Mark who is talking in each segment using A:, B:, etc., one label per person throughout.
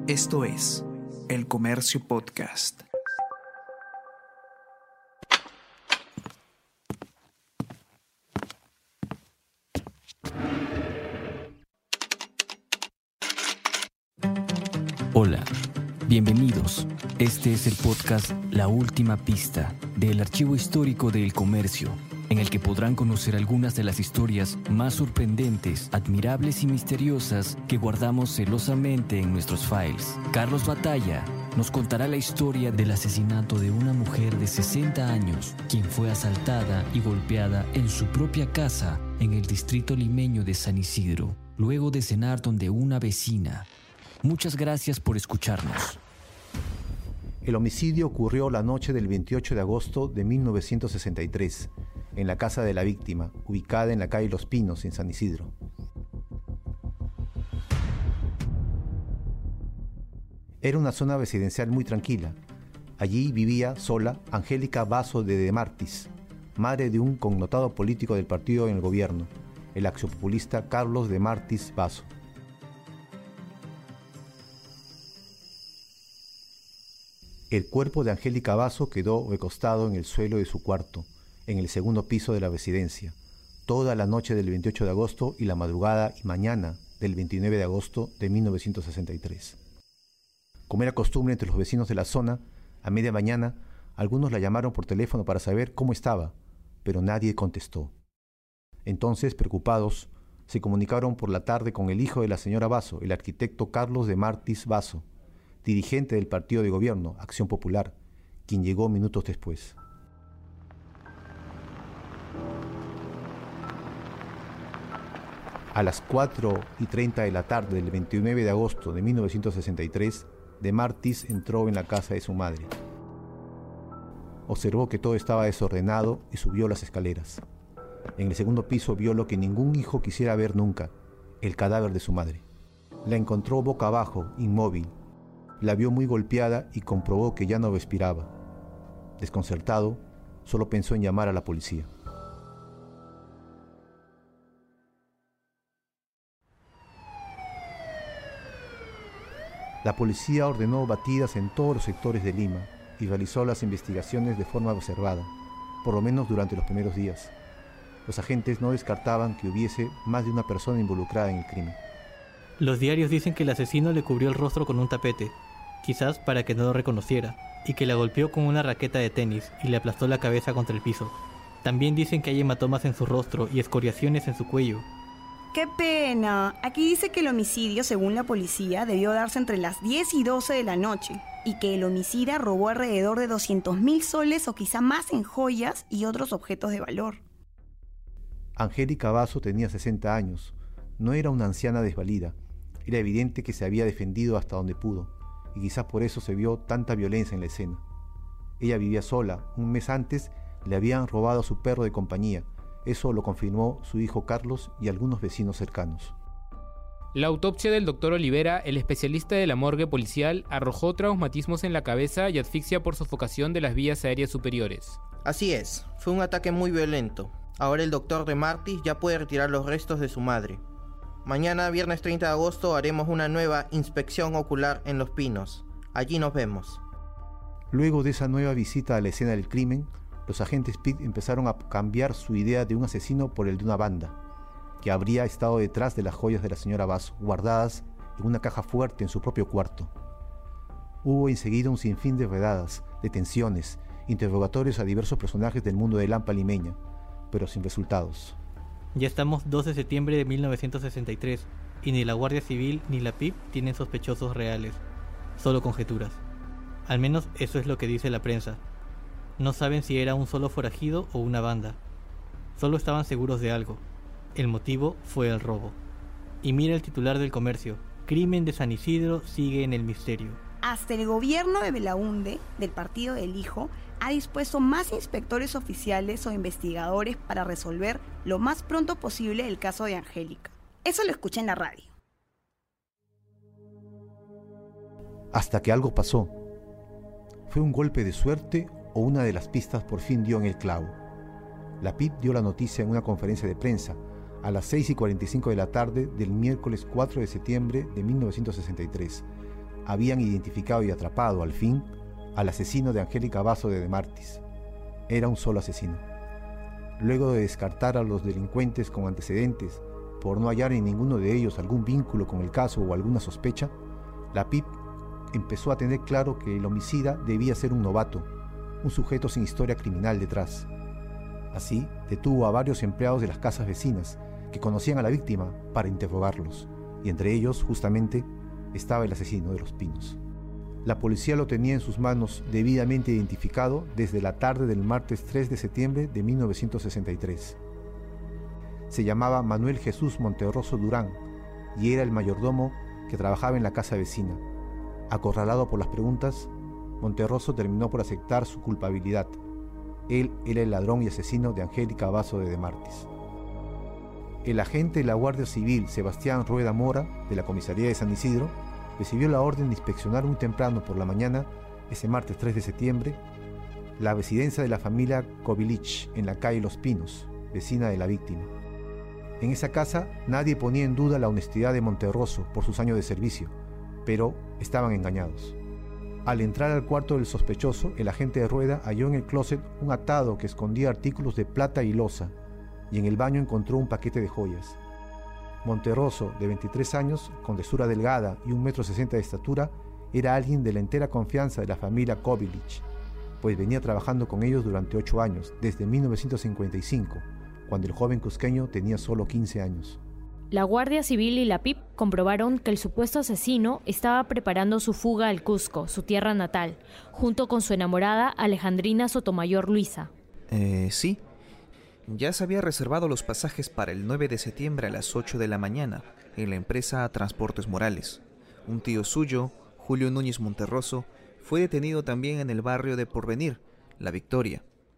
A: Esto es El Comercio Podcast.
B: Hola, bienvenidos. Este es el podcast La Última Pista del Archivo Histórico de El Comercio, en el que podrán conocer algunas de las historias más sorprendentes, admirables y misteriosas que guardamos celosamente en nuestros files. Carlos Batalla nos contará la historia del asesinato de una mujer de 60 años, quien fue asaltada y golpeada en su propia casa en el distrito limeño de San Isidro, luego de cenar donde una vecina. Muchas gracias por escucharnos.
C: El homicidio ocurrió la noche del 28 de agosto de 1963, en la casa de la víctima, ubicada en la calle Los Pinos, en San Isidro. Era una zona residencial muy tranquila. Allí vivía sola Angélica Basso de Martis, madre de un connotado político del partido en el gobierno, el axopopulista Carlos de Martis Basso. El cuerpo de Angélica Basso quedó recostado en el suelo de su cuarto, en el segundo piso de la residencia, toda la noche del 28 de agosto y la madrugada y mañana del 29 de agosto de 1963. Como era costumbre entre los vecinos de la zona, a media mañana, algunos la llamaron por teléfono para saber cómo estaba, pero nadie contestó. Entonces, preocupados, se comunicaron por la tarde con el hijo de la señora Basso, el arquitecto Carlos de Martis Basso, dirigente del partido de gobierno, Acción Popular, quien llegó minutos después. A las 4:30 de la tarde del 29 de agosto de 1963, de Martis entró en la casa de su madre. Observó que todo estaba desordenado y subió las escaleras. En el segundo piso vio lo que ningún hijo quisiera ver nunca, el cadáver de su madre. La encontró boca abajo, inmóvil. La vio muy golpeada y comprobó que ya no respiraba. Desconcertado, solo pensó en llamar a la policía. La policía ordenó batidas en todos los sectores de Lima y realizó las investigaciones de forma reservada, por lo menos durante los primeros días. Los agentes no descartaban que hubiese más de una persona involucrada en el crimen.
D: Los diarios dicen que el asesino le cubrió el rostro con un tapete, quizás para que no lo reconociera, y que la golpeó con una raqueta de tenis y le aplastó la cabeza contra el piso. También dicen que hay hematomas en su rostro y escoriaciones en su cuello.
E: ¡Qué pena! Aquí dice que el homicidio, según la policía, debió darse entre las 10 y 12 de la noche, y que el homicida robó alrededor de 200.000 soles o quizá más en joyas y otros objetos de valor.
C: Angélica Basso tenía 60 años. No era una anciana desvalida. Era evidente que se había defendido hasta donde pudo, y quizás por eso se vio tanta violencia en la escena. Ella vivía sola. Un mes antes le habían robado a su perro de compañía. Eso lo confirmó su hijo Carlos y algunos vecinos cercanos.
F: La autopsia del doctor Olivera, el especialista de la morgue policial, arrojó traumatismos en la cabeza y asfixia por sofocación de las vías aéreas superiores.
G: Así es, fue un ataque muy violento. Ahora el doctor de Martis ya puede retirar los restos de su madre. Mañana, viernes 30 de agosto, haremos una nueva inspección ocular en Los Pinos. Allí nos vemos.
C: Luego de esa nueva visita a la escena del crimen, los agentes PIT empezaron a cambiar su idea de un asesino por el de una banda, que habría estado detrás de las joyas de la señora Basso, guardadas en una caja fuerte en su propio cuarto. Hubo enseguida un sinfín de redadas, detenciones, interrogatorios a diversos personajes del mundo de Lampa limeña, pero sin resultados.
D: Ya estamos 2 de septiembre de 1963 y ni la Guardia Civil ni la PIP tienen sospechosos reales, solo conjeturas. Al menos eso es lo que dice la prensa. No saben si era un solo forajido o una banda. Solo estaban seguros de algo. El motivo fue el robo. Y mira el titular del Comercio: Crimen de San Isidro sigue en el misterio.
E: Hasta el gobierno de Belaúnde, del partido del hijo, ha dispuesto más inspectores oficiales o investigadores para resolver lo más pronto posible el caso de Angélica. Eso lo escuché en la radio.
C: Hasta que algo pasó. ¿Fue un golpe de suerte o una de las pistas por fin dio en el clavo? La PIP dio la noticia en una conferencia de prensa a las 6:45 de la tarde del miércoles 4 de septiembre de 1963, habían identificado y atrapado, al fin, al asesino de Angélica Basso de Martis. Era un solo asesino. Luego de descartar a los delincuentes con antecedentes por no hallar en ninguno de ellos algún vínculo con el caso o alguna sospecha, la PIP empezó a tener claro que el homicida debía ser un novato, un sujeto sin historia criminal detrás. Así, detuvo a varios empleados de las casas vecinas que conocían a la víctima para interrogarlos, y entre ellos, justamente, estaba el asesino de los Pinos. La policía lo tenía en sus manos debidamente identificado desde la tarde del martes 3 de septiembre de 1963. Se llamaba Manuel Jesús Monterroso Durán y era el mayordomo que trabajaba en la casa vecina. Acorralado por las preguntas, Monterroso terminó por aceptar su culpabilidad. Él era el ladrón y asesino de Angélica Basso de Martis. El agente de la Guardia Civil, Sebastián Rueda Mora, de la comisaría de San Isidro, recibió la orden de inspeccionar muy temprano por la mañana, ese martes 3 de septiembre, la residencia de la familia Kovilich en la calle Los Pinos, vecina de la víctima. En esa casa nadie ponía en duda la honestidad de Monterroso por sus años de servicio, pero estaban engañados. Al entrar al cuarto del sospechoso, el agente de Rueda halló en el closet un atado que escondía artículos de plata y loza, y en el baño encontró un paquete de joyas. Monterroso, de 23 años, con tesura delgada y 1,60 m de estatura, era alguien de la entera confianza de la familia Kovilich, pues venía trabajando con ellos durante 8 años, desde 1955, cuando el joven cusqueño tenía solo 15 años.
H: La Guardia Civil y la PIP comprobaron que el supuesto asesino estaba preparando su fuga al Cusco, su tierra natal, junto con su enamorada Alejandrina Sotomayor Luisa.
A: Sí. Ya se había reservado los pasajes para el 9 de septiembre a las 8 de la mañana en la empresa Transportes Morales. Un tío suyo, Julio Núñez Monterroso, fue detenido también en el barrio de Porvenir, La Victoria.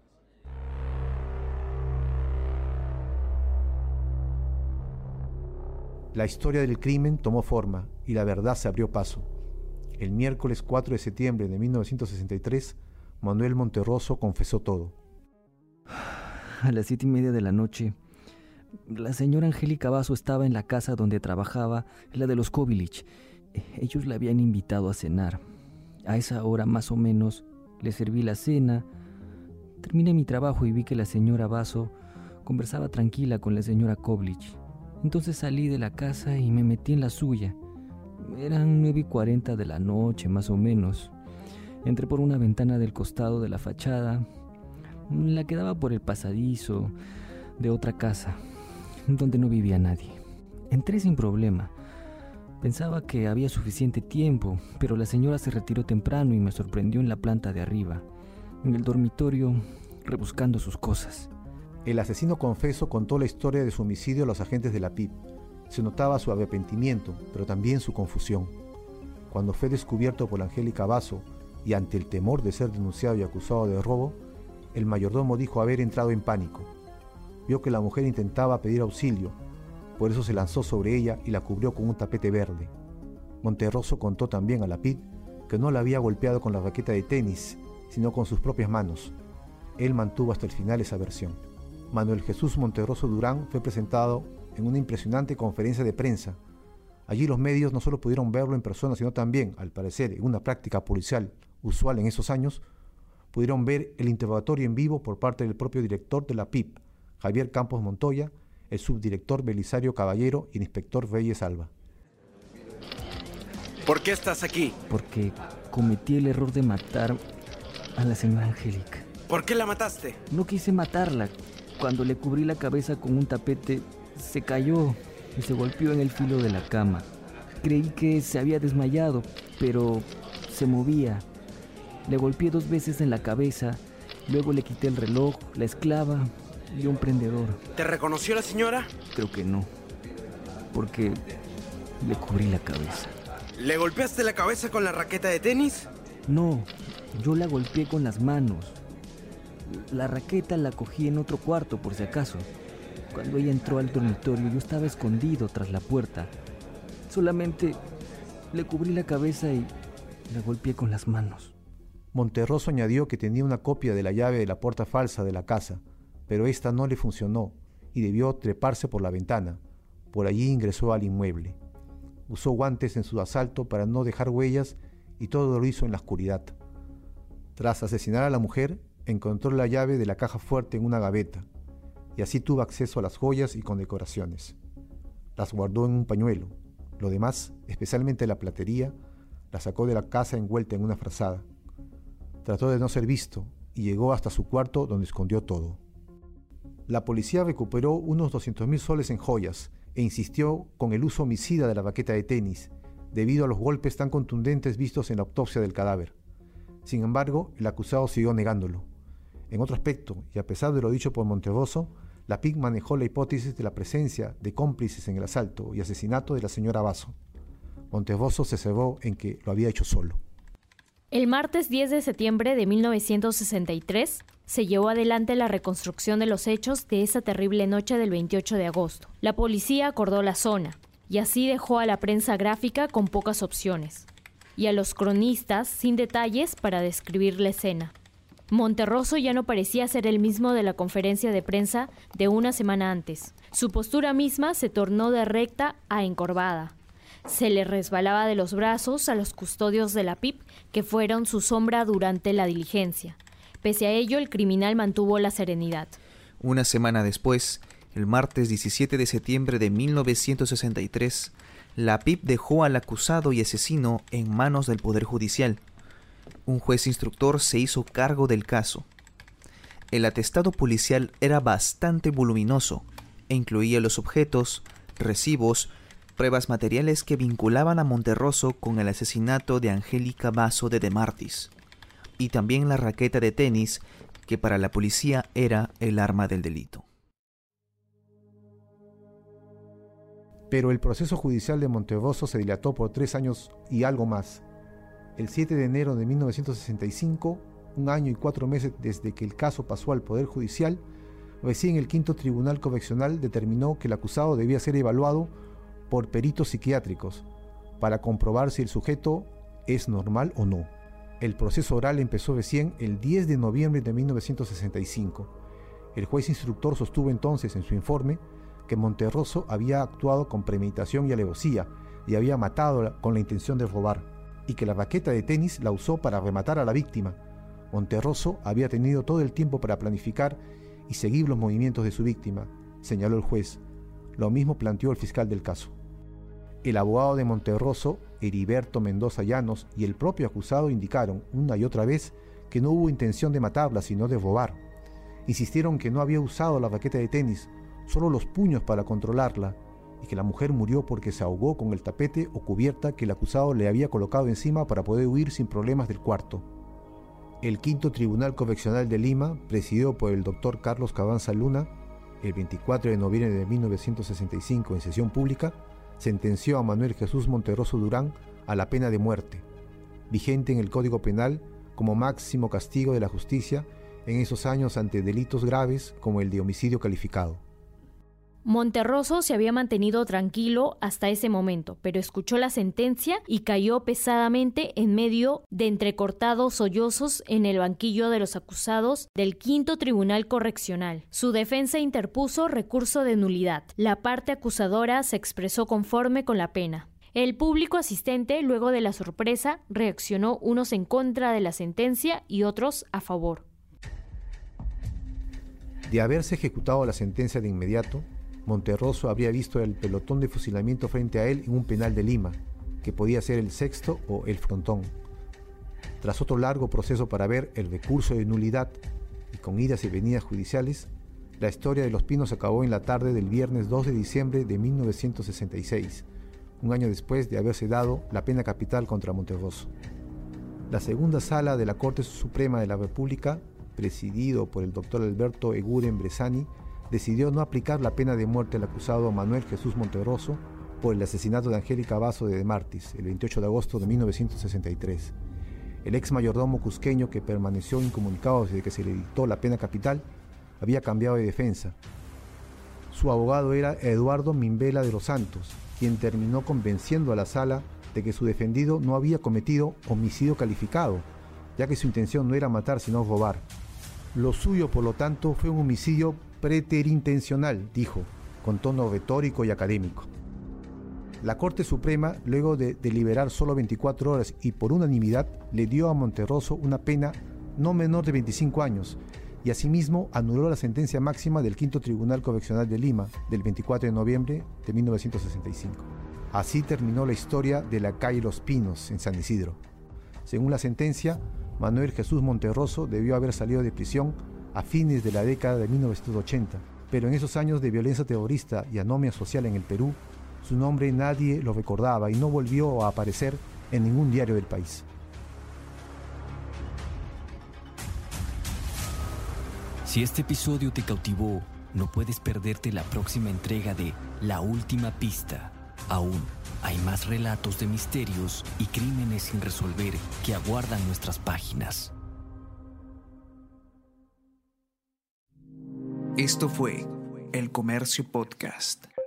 C: La historia del crimen tomó forma y la verdad se abrió paso. El miércoles 4 de septiembre de 1963, Manuel Monterroso confesó todo.
B: A las 7:30 de la noche, la señora Angélica Basso estaba en la casa donde trabajaba, la de los Kovilich. Ellos la habían invitado a cenar. A esa hora más o menos le serví la cena. Terminé mi trabajo y vi que la señora Basso conversaba tranquila con la señora Kovilich. Entonces salí de la casa y me metí en la suya. Eran 9:40 de la noche, más o menos. Entré por una ventana del costado de la fachada, la que daba por el pasadizo de otra casa, donde no vivía nadie. Entré sin problema. Pensaba que había suficiente tiempo, pero la señora se retiró temprano y me sorprendió en la planta de arriba, en el dormitorio, rebuscando sus cosas.
C: El asesino confeso contó la historia de su homicidio a los agentes de la PIP. Se notaba su arrepentimiento, pero también su confusión. Cuando fue descubierto por Angélica Basso y ante el temor de ser denunciado y acusado de robo, el mayordomo dijo haber entrado en pánico. Vio que la mujer intentaba pedir auxilio, por eso se lanzó sobre ella y la cubrió con un tapete verde. Monterroso contó también a la PIP que no la había golpeado con la raqueta de tenis, sino con sus propias manos. Él mantuvo hasta el final esa versión. Manuel Jesús Monterroso Durán fue presentado en una impresionante conferencia de prensa. Allí los medios no solo pudieron verlo en persona, sino también, al parecer, en una práctica policial usual en esos años, pudieron ver el interrogatorio en vivo por parte del propio director de la PIP, Javier Campos Montoya, el subdirector Belisario Caballero y el inspector Reyes Alba.
I: ¿Por qué estás aquí?
B: Porque cometí el error de matar a la señora Angélica.
I: ¿Por qué la mataste?
B: No quise matarla. Cuando le cubrí la cabeza con un tapete, se cayó y se golpeó en el filo de la cama. Creí que se había desmayado, pero se movía. Le golpeé 2 veces en la cabeza, luego le quité el reloj, la esclava y un prendedor.
I: ¿Te reconoció la señora?
B: Creo que no, porque le cubrí la cabeza.
I: ¿Le golpeaste la cabeza con la raqueta de tenis?
B: No, yo la golpeé con las manos. La raqueta la cogí en otro cuarto, por si acaso. Cuando ella entró al dormitorio, yo estaba escondido tras la puerta. Solamente le cubrí la cabeza y la golpeé con las manos.
C: Monterroso añadió que tenía una copia de la llave de la puerta falsa de la casa, pero esta no le funcionó y debió treparse por la ventana. Por allí ingresó al inmueble. usó guantes en su asalto para no dejar huellas y todo lo hizo en la oscuridad. Tras asesinar a la mujer, encontró la llave de la caja fuerte en una gaveta y así tuvo acceso a las joyas y condecoraciones. Las guardó en un pañuelo. Lo demás, especialmente la platería, la sacó de la casa envuelta en una frazada. Trató de no ser visto y llegó hasta su cuarto donde escondió todo. La policía recuperó unos 200.000 soles en joyas e insistió con el uso homicida de la raqueta de tenis, debido a los golpes tan contundentes vistos en la autopsia del cadáver. Sin embargo, el acusado siguió negándolo. En otro aspecto, y a pesar de lo dicho por Monterroso, la PIC manejó la hipótesis de la presencia de cómplices en el asalto y asesinato de la señora Basso. Monterroso se cerró en que lo había hecho solo.
H: El martes 10 de septiembre de 1963 se llevó adelante la reconstrucción de los hechos de esa terrible noche del 28 de agosto. La policía acordó la zona y así dejó a la prensa gráfica con pocas opciones y a los cronistas sin detalles para describir la escena. Monterroso ya no parecía ser el mismo de la conferencia de prensa de una semana antes. Su postura misma se tornó de recta a encorvada. Se le resbalaba de los brazos a los custodios de la PIP, que fueron su sombra durante la diligencia. Pese a ello, el criminal mantuvo la serenidad.
A: Una semana después, el martes 17 de septiembre de 1963, la PIP dejó al acusado y asesino en manos del Poder Judicial. Un juez instructor se hizo cargo del caso. El atestado policial era bastante voluminoso e incluía los objetos, recibos, pruebas materiales que vinculaban a Monterroso con el asesinato de Angélica Basso de Martis, y también la raqueta de tenis, que para la policía era el arma del delito.
C: Pero el proceso judicial de Monterroso se dilató por 3 años y algo más. El 7 de enero de 1965, 1 año y 4 meses desde que el caso pasó al Poder Judicial, recién el Quinto Tribunal Correccional determinó que el acusado debía ser evaluado por peritos psiquiátricos para comprobar si el sujeto es normal o no. El proceso oral empezó recién el 10 de noviembre de 1965. El juez instructor sostuvo entonces en su informe que Monterroso había actuado con premeditación y alevosía y había matado con la intención de robar, y que la raqueta de tenis la usó para rematar a la víctima. Monterroso había tenido todo el tiempo para planificar y seguir los movimientos de su víctima, señaló el juez. Lo mismo planteó el fiscal del caso. El abogado de Monterroso, Heriberto Mendoza Llanos, y el propio acusado indicaron una y otra vez que no hubo intención de matarla, sino de robar. Insistieron que no había usado la raqueta de tenis, solo los puños para controlarla, y que la mujer murió porque se ahogó con el tapete o cubierta que el acusado le había colocado encima para poder huir sin problemas del cuarto. El Quinto Tribunal Correccional de Lima, presidido por el doctor Carlos Cabanza Luna, el 24 de noviembre de 1965 en sesión pública, sentenció a Manuel Jesús Monterroso Durán a la pena de muerte, vigente en el Código Penal como máximo castigo de la justicia en esos años ante delitos graves como el de homicidio calificado.
H: Monterroso se había mantenido tranquilo hasta ese momento, pero escuchó la sentencia y cayó pesadamente en medio de entrecortados sollozos en el banquillo de los acusados del Quinto Tribunal Correccional. Su defensa interpuso recurso de nulidad. La parte acusadora se expresó conforme con la pena. El público asistente, luego de la sorpresa, reaccionó unos en contra de la sentencia y otros a favor.
C: De haberse ejecutado la sentencia de inmediato, Monterroso habría visto el pelotón de fusilamiento frente a él en un penal de Lima, que podía ser el Sexto o el Frontón. Tras otro largo proceso para ver el recurso de nulidad y con idas y venidas judiciales, la historia de Los Pinos acabó en la tarde del viernes 2 de diciembre de 1966, un año después de haberse dado la pena capital contra Monterroso. La segunda sala de la Corte Suprema de la República, presidido por el doctor Alberto Eguren Bresani, decidió no aplicar la pena de muerte al acusado Manuel Jesús Monterroso por el asesinato de Angélica Basso de Martis el 28 de agosto de 1963. El ex mayordomo cusqueño, que permaneció incomunicado desde que se le dictó la pena capital, había cambiado de defensa. Su abogado era Eduardo Mimbela de los Santos, quien terminó convenciendo a la sala de que su defendido no había cometido homicidio calificado, ya que su intención no era matar sino robar. Lo suyo, por lo tanto, fue un homicidio preterintencional, dijo, con tono retórico y académico. La Corte Suprema, luego de deliberar solo 24 horas y por unanimidad, le dio a Monterroso una pena no menor de 25 años y asimismo anuló la sentencia máxima del Quinto Tribunal Correccional de Lima del 24 de noviembre de 1965. Así terminó la historia de la calle Los Pinos en San Isidro. Según la sentencia, Manuel Jesús Monterroso debió haber salido de prisión a fines de la década de 1980, pero en esos años de violencia terrorista y anomia social en el Perú, su nombre nadie lo recordaba y no volvió a aparecer en ningún diario del país.
B: Si este episodio te cautivó, no puedes perderte la próxima entrega de La Última Pista. Aún hay más relatos de misterios y crímenes sin resolver que aguardan nuestras páginas.
A: Esto fue El Comercio Podcast.